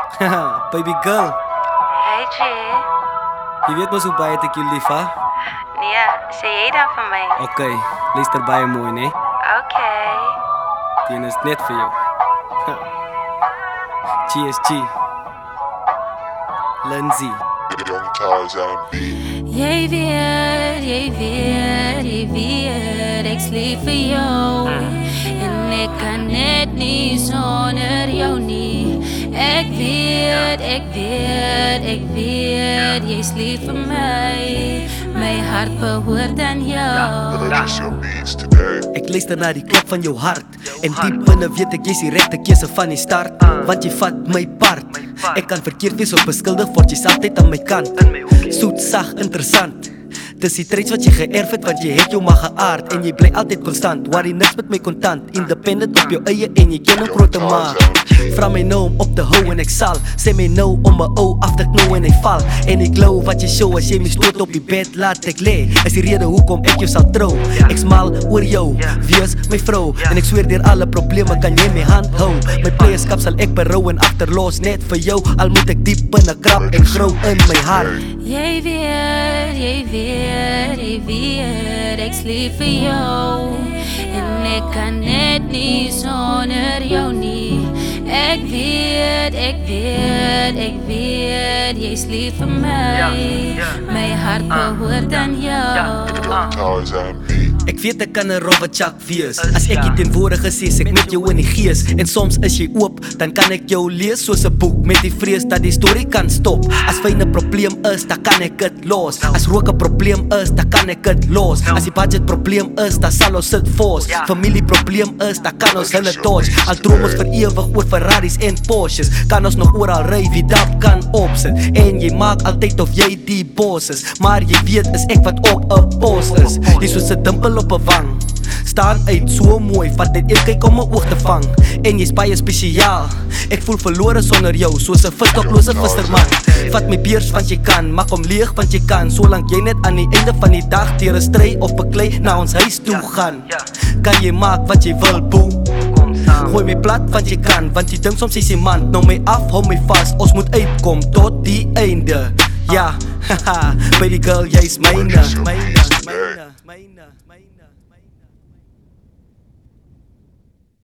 Baby girl. Hey G. Je weet mos hoe baie ek jou lief ha? Nee, sê jy dan vir my? Okay, luister baie mooi, né? Okay. Dit is net vir jou. GSG. Lindsay. Young Tarzan B. Jy weet, ek's lief vir jou. En ek kan net nie sonder jou nie. Ek weet, jy's lief vir my. My hart behoort aan jou. Purchase your beats today. Ek luister na die klop van jou hart. En diep binne weet ek jy's die regte keuse van die start. Want jy vat my part. Ek kan verkeerd wees of beskuldig word, jy's altyd aan my kant. Soet, sag, interessant. Dis die traits wat jy geërf het, want jy het jou maar geaard. En jy bly altyd konstant, worry niks met my kontant. Independent op jou eie en jy ken om groot te maak. Vra my nou om op te hou en ek sal. Sê my nou om my ou af te knou en hy val. En ek glow wat jy show as jy my stoot op die bed laat ek lê. Is die rede hoekom ek jou sal trou. Ek smaal oor jou, wees my vrou. En ek sweer deur alle probleme kan jy my hand hou. My pleierskap sal ek berou en agterlos net vir jou. Al moet ek diep in 'n krap en grou in my hart. Jy weet, ek's lief vir jou. En ek kan net nie sonder jou nie. Ek weet, jy's lief vir my. My hart behoort aan jou. Young Tarzan B. Ek weet ek kan 'n rowwe chak wees. As ek die teenwoordige is, ek met jou in die gees. En soms is jy oop, dan kan ek jou lees soos 'n boek. Met die vrees dat die storie kan stop. As fyn 'n probleem is, dan kan ek dit los. As rook 'n probleem is, dan kan ek dit los. As die budget probleem is, dan sal ons sit fors. Familie probleem is, dan kan ons hulle dodge. Al droom ons vir ewig oor Ferraris en Porsches, kan ons nog oral ry, wie dat kan opsit. En jy maak altyd of jy die boss is. Maar jy weet is ek wat ook 'n boss is. Jy soos 'n dimpel op 'n wang. Staan uit so mooi, vat net een kyk om my oog te vang. En jy's baie spesiaal. Ek voel verlore sonder jou, soos 'n visstoklose visserman. Vat my beurs want jy kan, maak hom leeg want jy kan. Solank jy net aan die einde van die dag deur 'n stry of beklei na ons huis toe gaan. Kan jy maak wat jy wil, boe. Gooi my plat want jy kan, want jy dink soms jy's iemand. Nou my af, hou my vas, ons moet uitkom tot die einde. Ja, haha, baby girl, jy's myne.